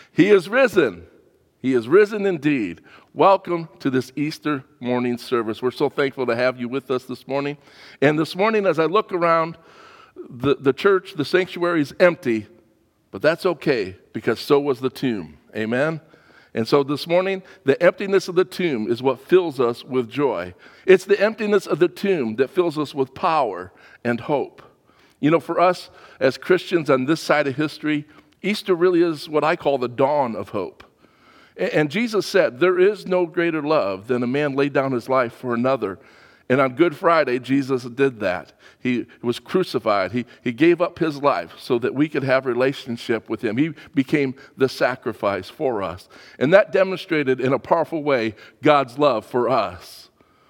He is risen. He is risen indeed. Welcome to this Easter morning service. We're so thankful to have you with us this morning. And this morning, as I look around, the church, the sanctuary is empty, but that's okay because so was the tomb. Amen? And so this morning, the emptiness of the tomb is what fills us with joy. It's the emptiness of the tomb that fills us with power and hope. You know, for us as Christians on this side of history, Easter really is what I call the dawn of hope. And Jesus said, there is no greater love than a man lay down his life for another. And on Good Friday, Jesus did that. He was crucified. He gave up his life so that we could have a relationship with him. He became the sacrifice for us. And that demonstrated in a powerful way God's love for us.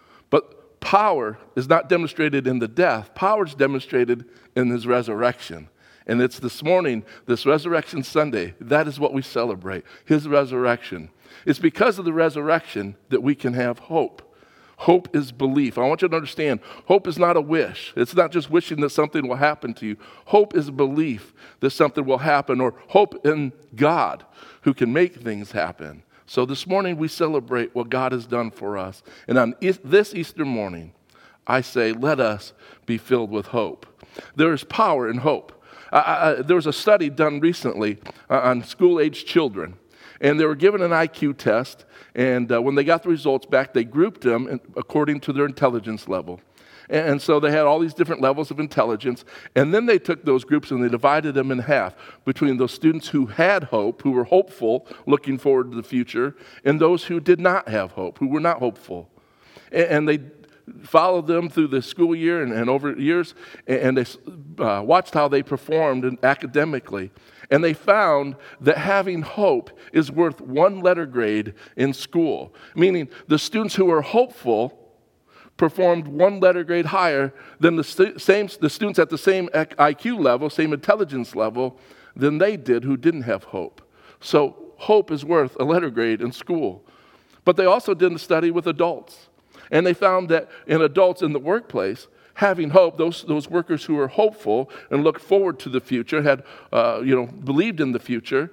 But power is not demonstrated in the death. Power is demonstrated in his resurrection. And it's this morning, this Resurrection Sunday, that is what we celebrate, his resurrection. It's because of the resurrection that we can have hope. Hope is belief. I want you to understand, hope is not a wish. It's not just wishing that something will happen to you. Hope is belief that something will happen, or hope in God who can make things happen. So this morning we celebrate what God has done for us. And on this Easter morning, I say, let us be filled with hope. There is power in hope. There was a study done recently on school-aged children, and they were given an IQ test, and when they got the results back, they grouped them according to their intelligence level. And so they had all these different levels of intelligence, and then they took those groups and they divided them in half between those students who had hope, who were hopeful, looking forward to the future, and those who did not have hope, who were not hopeful. And they followed them through the school year and over years, and they watched how they performed academically. And they found that having hope is worth one letter grade in school, meaning the students who were hopeful performed one letter grade higher than the students at the same IQ level, same intelligence level, than they did who didn't have hope. So hope is worth a letter grade in school. But they also did a study with adults. And they found that in adults in the workplace, having hope, those workers who were hopeful and looked forward to the future, had believed in the future,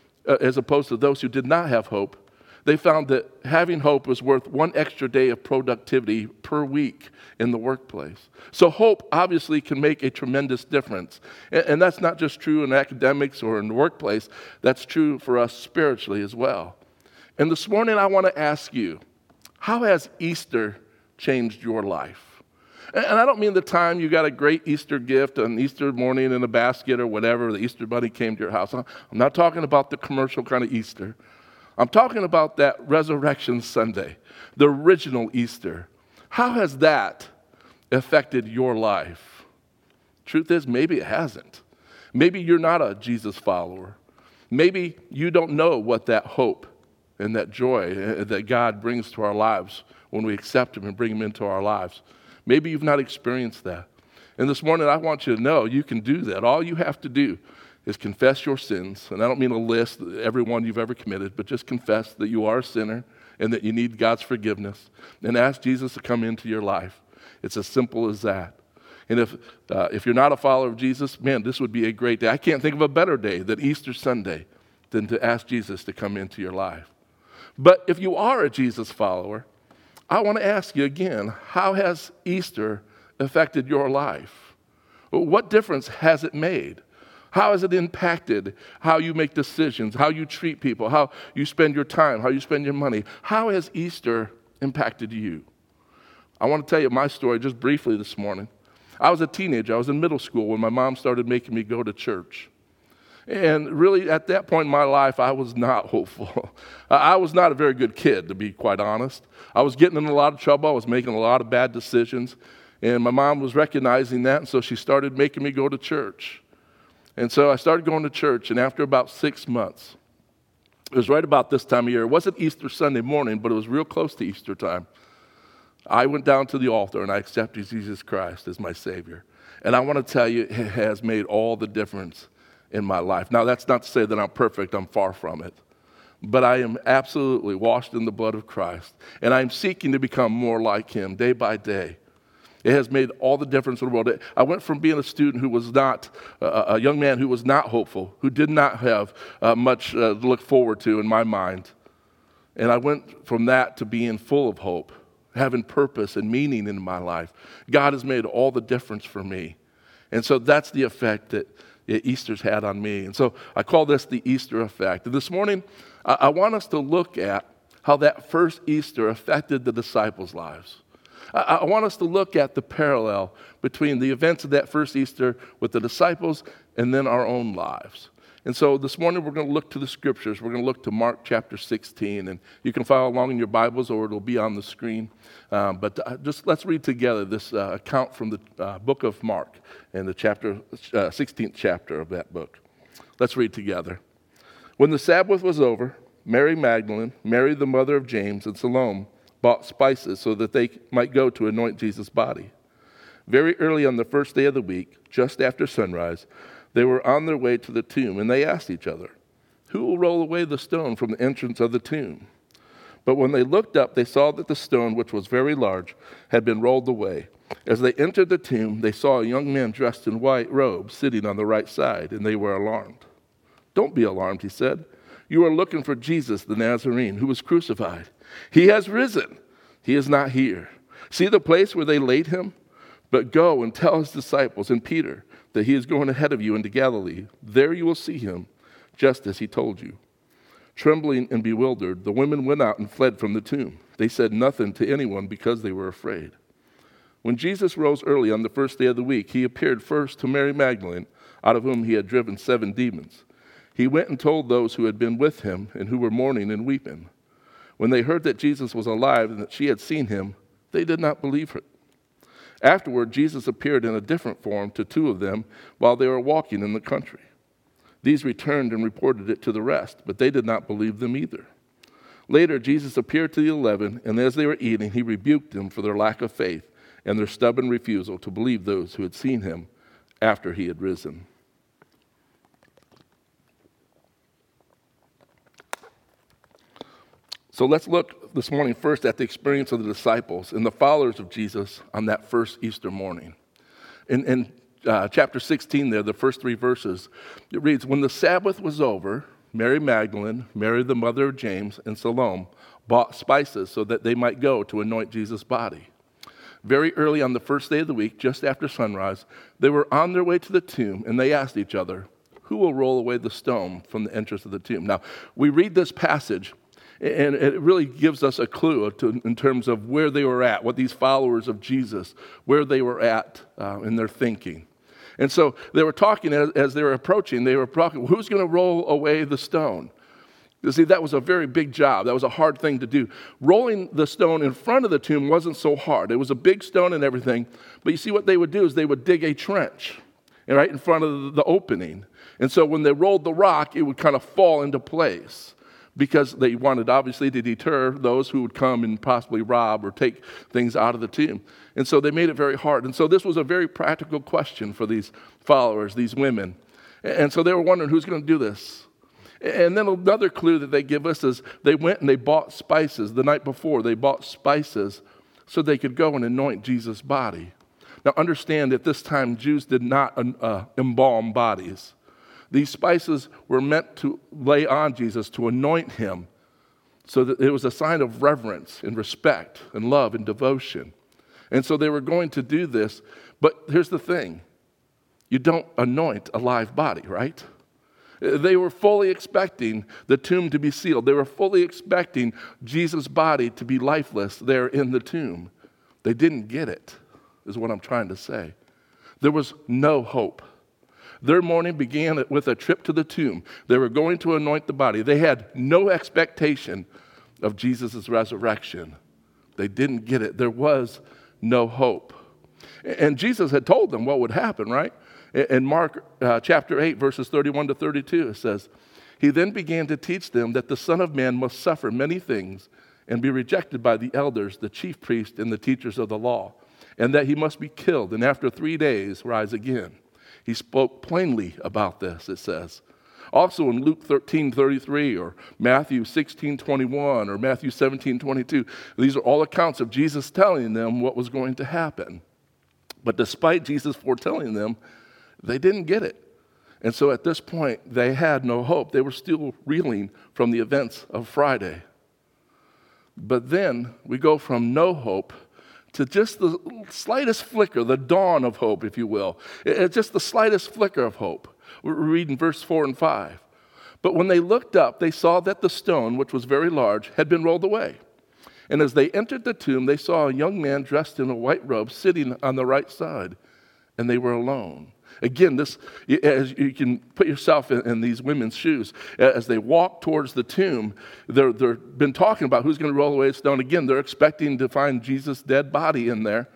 as opposed to those who did not have hope, they found that having hope was worth one extra day of productivity per week in the workplace. So hope obviously can make a tremendous difference. And that's not just true in academics or in the workplace. That's true for us spiritually as well. And this morning I want to ask you, how has Easter changed your life? And I don't mean the time you got a great Easter gift on Easter morning in a basket or whatever, the Easter bunny came to your house. I'm not talking about the commercial kind of Easter. I'm talking about that Resurrection Sunday, the original Easter. How has that affected your life? Truth is, maybe it hasn't. Maybe you're not a Jesus follower. Maybe you don't know what that hope and that joy that God brings to our lives when we accept him and bring him into our lives. Maybe you've not experienced that. And this morning I want you to know you can do that. All you have to do is confess your sins. And I don't mean a list, every one you've ever committed, but just confess that you are a sinner and that you need God's forgiveness. And ask Jesus to come into your life. It's as simple as that. And if you're not a follower of Jesus, man, this would be a great day. I can't think of a better day than Easter Sunday than to ask Jesus to come into your life. But if you are a Jesus follower, I want to ask you again, how has Easter affected your life? What difference has it made? How has it impacted how you make decisions, how you treat people, how you spend your time, how you spend your money? How has Easter impacted you? I want to tell you my story just briefly this morning. I was a teenager. I was in middle school when my mom started making me go to church. And really, at that point in my life, I was not hopeful. I was not a very good kid, to be quite honest. I was getting in a lot of trouble. I was making a lot of bad decisions. And my mom was recognizing that, and so she started making me go to church. And so I started going to church, and after about 6 months, it was right about this time of year. It wasn't Easter Sunday morning, but it was real close to Easter time. I went down to the altar, and I accepted Jesus Christ as my Savior. And I want to tell you, it has made all the difference in my life. Now, that's not to say that I'm perfect. I'm far from it. But I am absolutely washed in the blood of Christ. And I'm seeking to become more like him day by day. It has made all the difference in the world. I went from being a student who was not, a young man who was not hopeful, who did not have much to look forward to in my mind. And I went from that to being full of hope, having purpose and meaning in my life. God has made all the difference for me. And so that's the effect that Easter's had on me. And so I call this the Easter effect. And this morning, I want us to look at how that first Easter affected the disciples' lives. I want us to look at the parallel between the events of that first Easter with the disciples and then our own lives. And so this morning we're going to look to the scriptures. We're going to look to Mark chapter 16. And you can follow along in your Bibles or it'll be on the screen. But just let's read together this account from the book of Mark and the 16th chapter of that book. Let's read together. When the Sabbath was over, Mary Magdalene, Mary the mother of James, and Salome bought spices so that they might go to anoint Jesus' body. Very early on the first day of the week, just after sunrise, they were on their way to the tomb, and they asked each other, "Who will roll away the stone from the entrance of the tomb?" But when they looked up, they saw that the stone, which was very large, had been rolled away. As they entered the tomb, they saw a young man dressed in white robes sitting on the right side, and they were alarmed. "Don't be alarmed," he said. "You are looking for Jesus, the Nazarene, who was crucified. He has risen. He is not here. See the place where they laid him? But go and tell his disciples and Peter that he is going ahead of you into Galilee. There you will see him, just as he told you." Trembling and bewildered, the women went out and fled from the tomb. They said nothing to anyone because they were afraid. When Jesus rose early on the first day of the week, he appeared first to Mary Magdalene, out of whom he had driven 7 demons. He went and told those who had been with him and who were mourning and weeping. When they heard that Jesus was alive and that she had seen him, they did not believe her. Afterward, Jesus appeared in a different form to 2 of them while they were walking in the country. These returned and reported it to the rest, but they did not believe them either. Later, Jesus appeared to the 11, and as they were eating, he rebuked them for their lack of faith and their stubborn refusal to believe those who had seen him after he had risen. So let's look this morning first at the experience of the disciples and the followers of Jesus on that first Easter morning. In chapter 16 there, the first 3 verses, it reads, "When the Sabbath was over, Mary Magdalene, Mary the mother of James, and Salome bought spices so that they might go to anoint Jesus' body. Very early on the first day of the week, just after sunrise, they were on their way to the tomb, and they asked each other, 'Who will roll away the stone from the entrance of the tomb?'" Now, we read this passage, and it really gives us a clue in terms of where they were at, what these followers of Jesus, where they were at in their thinking. And so they were talking as they were approaching, they were talking, who's going to roll away the stone? You see, that was a very big job. That was a hard thing to do. Rolling the stone in front of the tomb wasn't so hard. It was a big stone and everything. But you see, what they would do is they would dig a trench right in front of the opening. And so when they rolled the rock, it would kind of fall into place, because they wanted, obviously, to deter those who would come and possibly rob or take things out of the tomb. And so they made it very hard. And so this was a very practical question for these followers, these women. And so they were wondering, who's going to do this? And then another clue that they give us is they went and they bought spices the night before. They bought spices so they could go and anoint Jesus' body. Now understand, at this time, Jews did not embalm bodies. These spices were meant to lay on Jesus, to anoint him, so that it was a sign of reverence and respect and love and devotion. And so they were going to do this, but here's the thing. You don't anoint a live body, right? They were fully expecting the tomb to be sealed. They were fully expecting Jesus' body to be lifeless there in the tomb. They didn't get it, is what I'm trying to say. There was no hope. Their morning began with a trip to the tomb. They were going to anoint the body. They had no expectation of Jesus' resurrection. They didn't get it. There was no hope. And Jesus had told them what would happen, right? In Mark chapter 8, verses 31 to 32, it says, "He then began to teach them that the Son of Man must suffer many things and be rejected by the elders, the chief priests, and the teachers of the law, and that he must be killed and after 3 days rise again." He spoke plainly about this, it says. Also in Luke 13:33 or Matthew 16:21 or Matthew 17:22, these are all accounts of Jesus telling them what was going to happen. But despite Jesus foretelling them, they didn't get it. And so at this point, they had no hope. They were still reeling from the events of Friday. But then we go from no hope to just the slightest flicker, the dawn of hope, if you will. It's just the slightest flicker of hope. We're reading verse 4 and 5. But when they looked up, they saw that the stone, which was very large, had been rolled away. And as they entered the tomb, they saw a young man dressed in a white robe sitting on the right side, and they were alone. Again, this, as you can put yourself in these women's shoes, as they walk towards the tomb, they've been talking about who's going to roll away the stone. Again, they're expecting to find Jesus' dead body in there.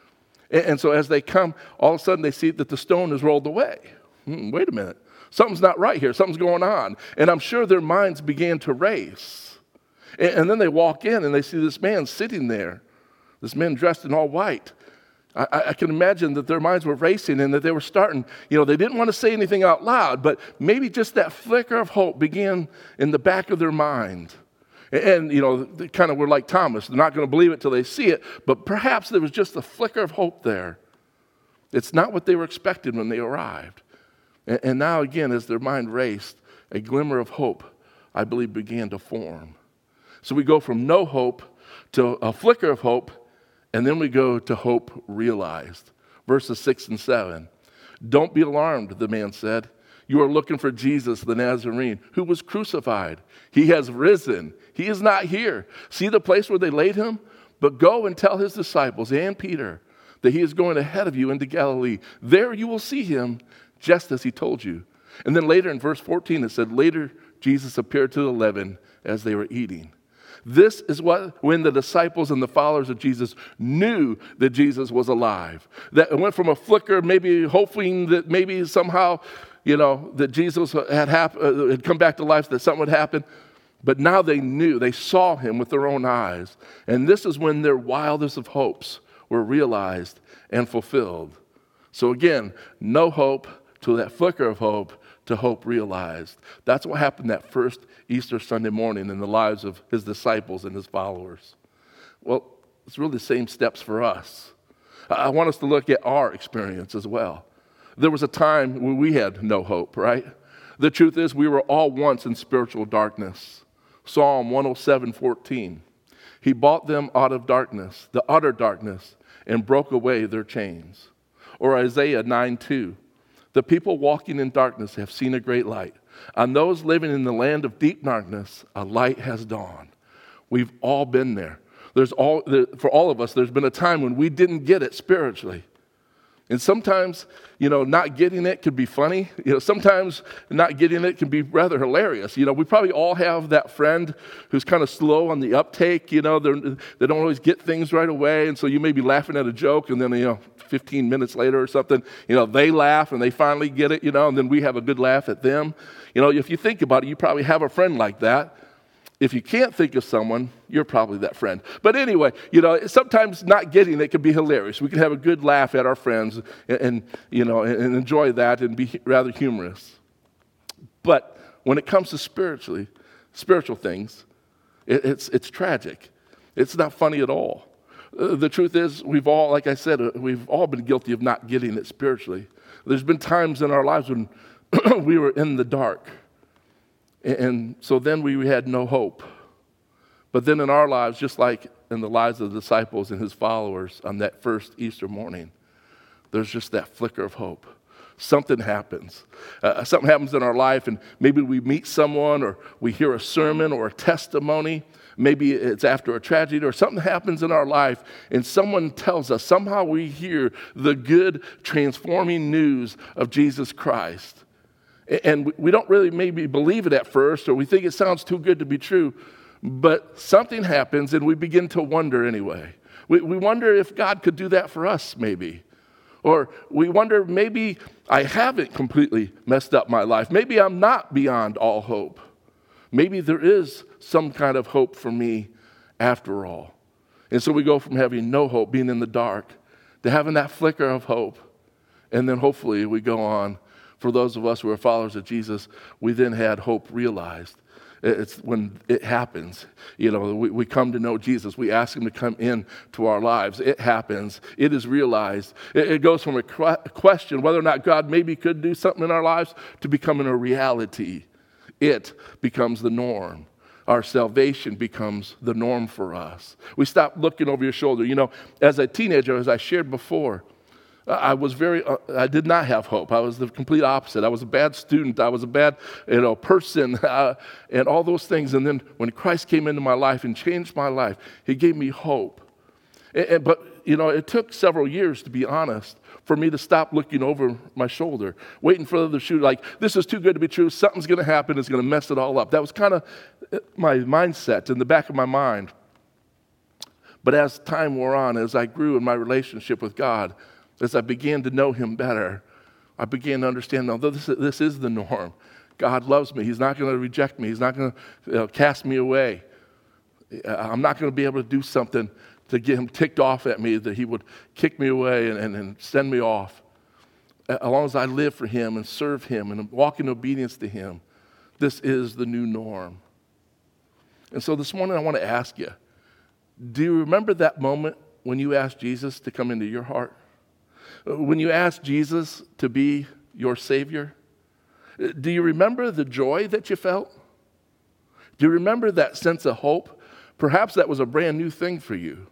And so as they come, all of a sudden they see that the stone is rolled away. Wait a minute. Something's not right here. Something's going on. And I'm sure their minds began to race. And then they walk in and they see this man sitting there, this man dressed in all white. I can imagine that their minds were racing and that they were starting, they didn't want to say anything out loud, but maybe just that flicker of hope began in the back of their mind. And, they kind of were like Thomas. They're not going to believe it till they see it, but perhaps there was just a flicker of hope there. It's not what they were expecting when they arrived. And now again, as their mind raced, a glimmer of hope, I believe, began to form. So we go from no hope to a flicker of hope, and then we go to hope realized. Verses 6 and 7. Don't be alarmed, the man said. You are looking for Jesus, the Nazarene, who was crucified. He has risen. He is not here. See the place where they laid him? But go and tell his disciples and Peter that he is going ahead of you into Galilee. There you will see him, just as he told you. And then later in verse 14, it said, later Jesus appeared to the 11 as they were eating. This is when the disciples and the followers of Jesus knew that Jesus was alive. That it went from a flicker, maybe hoping that maybe somehow, that Jesus had come back to life, that something would happen. But now they knew, they saw him with their own eyes. And this is when their wildest of hopes were realized and fulfilled. So again, no hope to that flicker of hope to hope realized. That's what happened that first Easter Sunday morning in the lives of his disciples and his followers. Well, it's really the same steps for us. I want us to look at our experience as well. There was a time when we had no hope, right? The truth is we were all once in spiritual darkness. Psalm 107:14. He bought them out of darkness, the utter darkness, and broke away their chains. Or Isaiah 9:2. The people walking in darkness have seen a great light. On those living in the land of deep darkness, a light has dawned. We've all been there. For all of us, there's been a time when we didn't get it spiritually. And sometimes, not getting it could be funny. Sometimes not getting it can be rather hilarious. We probably all have that friend who's kind of slow on the uptake. They don't always get things right away. And so you may be laughing at a joke and then, 15 minutes later or something, they laugh and they finally get it, and then we have a good laugh at them. If you think about it, you probably have a friend like that. If you can't think of someone, you're probably that friend. But anyway, sometimes not getting it can be hilarious. We can have a good laugh at our friends and enjoy that and be rather humorous. But when it comes to spiritual things, it's tragic. It's not funny at all. The truth is, we've all, like I said, we've all been guilty of not getting it spiritually. There's been times in our lives when we were in the dark. And so then we had no hope. But then in our lives, just like in the lives of the disciples and his followers on that first Easter morning, there's just that flicker of hope. Something happens. Something happens in our life, and maybe we meet someone, or we hear a sermon or a testimony. Maybe it's after a tragedy, or something happens in our life, and someone tells us, somehow we hear the good, transforming news of Jesus Christ. And we don't really maybe believe it at first, or we think it sounds too good to be true, but something happens and we begin to wonder anyway. We wonder if God could do that for us maybe. Or we wonder maybe I haven't completely messed up my life. Maybe I'm not beyond all hope. Maybe there is some kind of hope for me after all. And so we go from having no hope, being in the dark, to having that flicker of hope. And then hopefully we go on for those of us who are followers of Jesus, we then had hope realized. It's when it happens. We come to know Jesus. We ask him to come in to our lives. It happens. It is realized. It goes from a question whether or not God maybe could do something in our lives to becoming a reality. It becomes the norm. Our salvation becomes the norm for us. We stop looking over your shoulder. As a teenager, as I shared before, I did not have hope. I was the complete opposite. I was a bad student. I was a bad, person, and all those things. And then when Christ came into my life and changed my life, he gave me hope. But it took several years, to be honest, for me to stop looking over my shoulder, waiting for the other shoe, like, this is too good to be true. Something's going to happen. It's going to mess it all up. That was kind of my mindset in the back of my mind. But as time wore on, as I grew in my relationship with God, as I began to know him better, I began to understand, no, this is the norm. God loves me. He's not going to reject me. He's not going to cast me away. I'm not going to be able to do something to get him ticked off at me, that he would kick me away and send me off. As long as I live for him and serve him and walk in obedience to him, this is the new norm. And so this morning I want to ask you, do you remember that moment when you asked Jesus to come into your heart? When you asked Jesus to be your Savior? Do you remember the joy that you felt? Do you remember that sense of hope? Perhaps that was a brand new thing for you.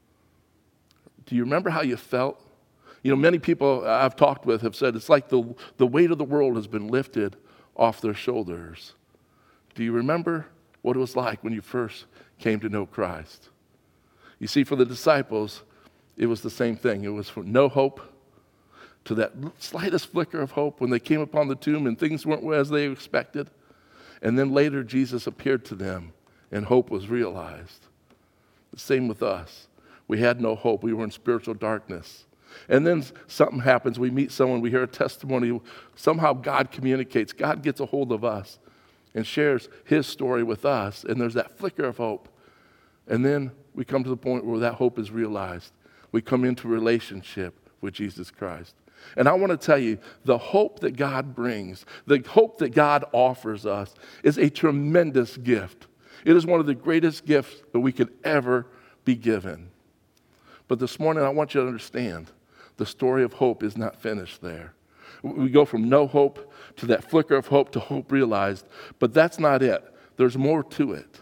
Do you remember how you felt? Many people I've talked with have said it's like the weight of the world has been lifted off their shoulders. Do you remember what it was like when you first came to know Christ? You see, for the disciples, it was the same thing. It was from no hope to that slightest flicker of hope when they came upon the tomb and things weren't as they expected. And then later, Jesus appeared to them and hope was realized. The same with us. We had no hope. We were in spiritual darkness. And then something happens. We meet someone. We hear a testimony. Somehow God communicates. God gets a hold of us and shares his story with us. And there's that flicker of hope. And then we come to the point where that hope is realized. We come into a relationship with Jesus Christ. And I want to tell you, the hope that God brings, the hope that God offers us is a tremendous gift. It is one of the greatest gifts that we could ever be given. But this morning, I want you to understand, the story of hope is not finished there. We go from no hope to that flicker of hope to hope realized, but that's not it. There's more to it.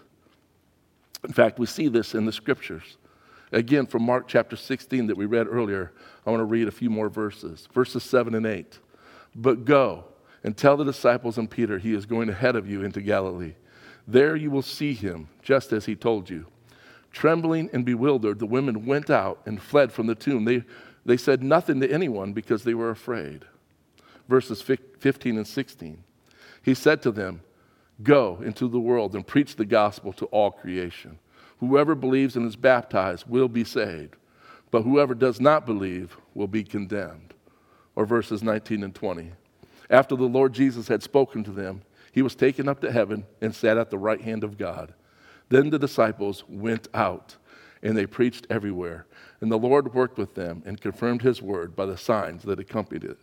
In fact, we see this in the scriptures. Again, from Mark chapter 16 that we read earlier, I want to read a few more verses. Verses 7 and 8. But go and tell the disciples and Peter he is going ahead of you into Galilee. There you will see him, just as he told you. Trembling and bewildered, the women went out and fled from the tomb. They said nothing to anyone because they were afraid. Verses 15 and 16. He said to them, go into the world and preach the gospel to all creation. Whoever believes and is baptized will be saved, but whoever does not believe will be condemned. Or verses 19 and 20. After the Lord Jesus had spoken to them, he was taken up to heaven and sat at the right hand of God. Then the disciples went out, and they preached everywhere. And the Lord worked with them and confirmed his word by the signs that accompanied it.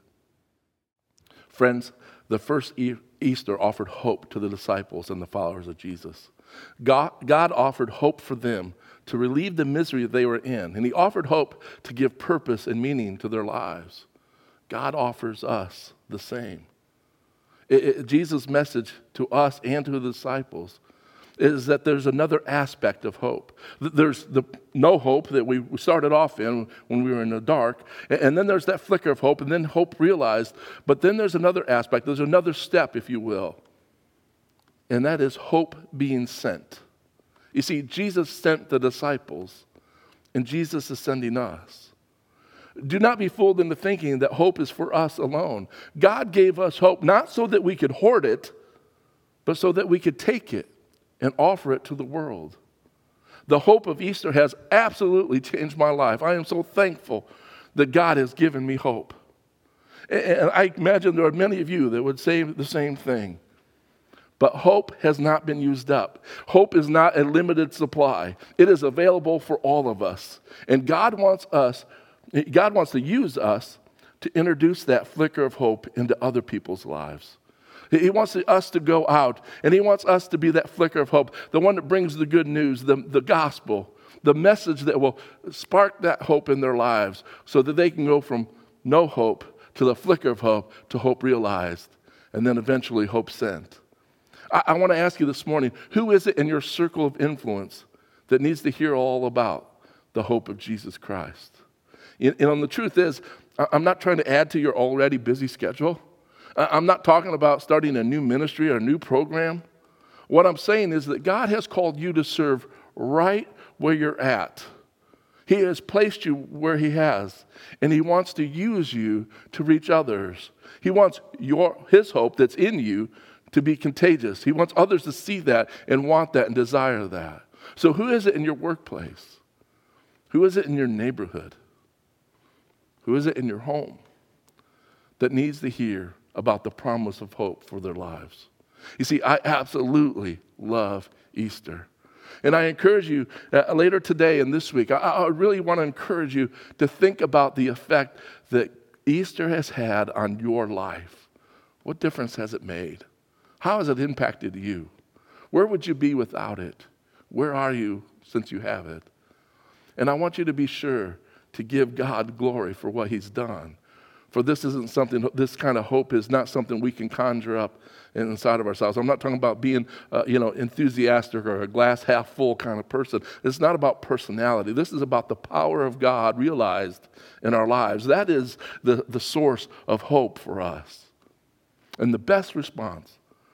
Friends, the first Easter offered hope to the disciples and the followers of Jesus. God offered hope for them to relieve the misery they were in, and he offered hope to give purpose and meaning to their lives. God offers us the same. Jesus' message to us and to the disciples is that there's another aspect of hope. There's the no hope that we started off in when we were in the dark, and then there's that flicker of hope, and then hope realized, but then there's another aspect, there's another step, if you will, and that is hope being sent. You see, Jesus sent the disciples, and Jesus is sending us. Do not be fooled into thinking that hope is for us alone. God gave us hope not so that we could hoard it, but so that we could take it and offer it to the world. The hope of Easter has absolutely changed my life. I am so thankful that God has given me hope. And I imagine there are many of you that would say the same thing. But hope has not been used up. Hope is not a limited supply. It is available for all of us. And God wants to use us to introduce that flicker of hope into other people's lives. He wants us to go out, and he wants us to be that flicker of hope, the one that brings the good news, the gospel, the message that will spark that hope in their lives so that they can go from no hope to the flicker of hope to hope realized, and then eventually hope sent. I want to ask you this morning, who is it in your circle of influence that needs to hear all about the hope of Jesus Christ? And the truth is, I'm not trying to add to your already busy schedule. I'm not talking about starting a new ministry or a new program. What I'm saying is that God has called you to serve right where you're at. He has placed you where he has, and he wants to use you to reach others. He wants his hope that's in you to be contagious. He wants others to see that and want that and desire that. So who is it in your workplace? Who is it in your neighborhood? Who is it in your home that needs to hear about the promise of hope for their lives? You see, I absolutely love Easter. And I encourage you later today and this week, I really want to encourage you to think about the effect that Easter has had on your life. What difference has it made? How has it impacted you? Where would you be without it? Where are you since you have it? And I want you to be sure to give God glory for what he's done. For this kind of hope is not something we can conjure up inside of ourselves. I'm not talking about being, enthusiastic or a glass half full kind of person. It's not about personality. This is about the power of God realized in our lives. That is the source of hope for us. And the best response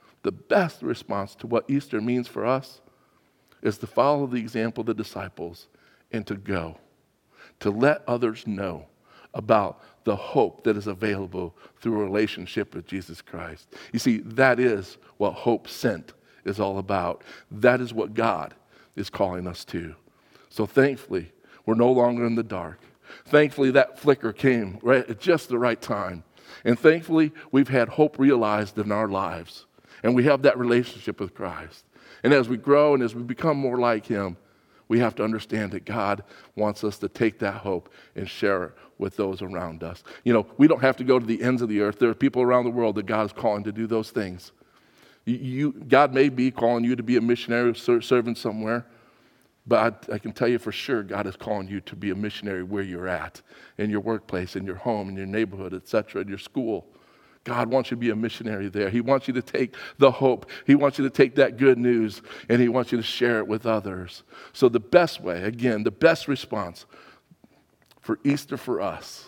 to what Easter means for us is to follow the example of the disciples and to go, to let others know about the hope that is available through a relationship with Jesus Christ. You see, that is what hope sent is all about. That is what God is calling us to. So thankfully, we're no longer in the dark. Thankfully, that flicker came right at just the right time. And thankfully, we've had hope realized in our lives. And we have that relationship with Christ. And as we grow and as we become more like him, we have to understand that God wants us to take that hope and share it with those around us. We don't have to go to the ends of the earth. There are people around the world that God is calling to do those things. God may be calling you to be a missionary serving somewhere, but I can tell you for sure God is calling you to be a missionary where you're at, in your workplace, in your home, in your neighborhood, etc., in your school. God wants you to be a missionary there. He wants you to take the hope. He wants you to take that good news, and he wants you to share it with others. So the best way, again, the best response for Easter for us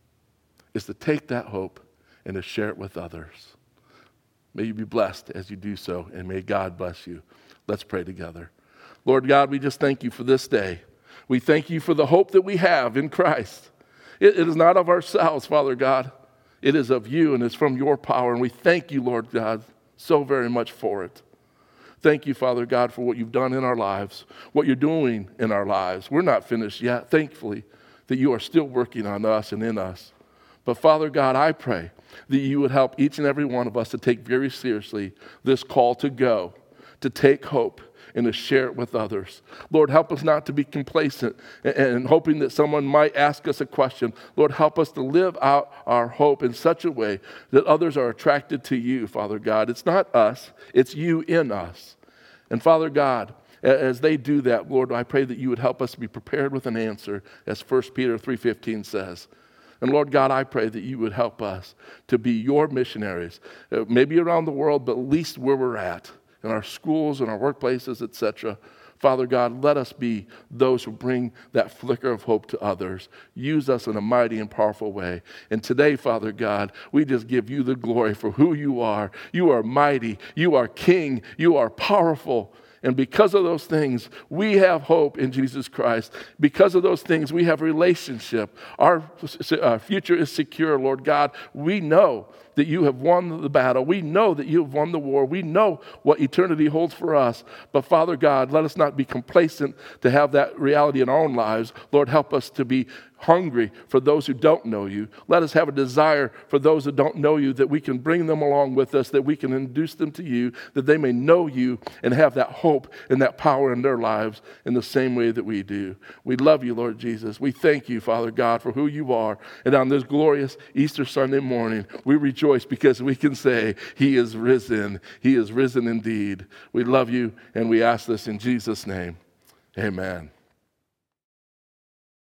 is to take that hope and to share it with others. May you be blessed as you do so, and may God bless you. Let's pray together. Lord God, we just thank you for this day. We thank you for the hope that we have in Christ. It is not of ourselves, Father God. It is of you, and it's from your power, and we thank you, Lord God, so very much for it. Thank you, Father God, for what you've done in our lives, what you're doing in our lives. We're not finished yet, thankfully, that you are still working on us and in us. But Father God, I pray that you would help each and every one of us to take very seriously this call to go, to take hope, and to share it with others. Lord, help us not to be complacent and hoping that someone might ask us a question. Lord, help us to live out our hope in such a way that others are attracted to you, Father God. It's not us, it's you in us. And Father God, as they do that, Lord, I pray that you would help us to be prepared with an answer, as 1 Peter 3:15 says. And Lord God, I pray that you would help us to be your missionaries, maybe around the world, but at least where we're at, in our schools, in our workplaces, etc. Father God, let us be those who bring that flicker of hope to others. Use us in a mighty and powerful way. And today, Father God, we just give you the glory for who you are. You are mighty. You are King. You are powerful. And because of those things, we have hope in Jesus Christ. Because of those things, we have relationship. Our future is secure, Lord God. We know that you have won the battle. We know that you have won the war. We know what eternity holds for us. But Father God, let us not be complacent to have that reality in our own lives. Lord, help us to be hungry for those who don't know you. Let us have a desire for those that don't know you, that we can bring them along with us, that we can introduce them to you, that they may know you and have that hope and that power in their lives in the same way that we do. We love you, Lord Jesus. We thank you, Father God, for who you are. And on this glorious Easter Sunday morning, we rejoice because we can say, he is risen. He is risen indeed. We love you, and we ask this in Jesus' name. Amen.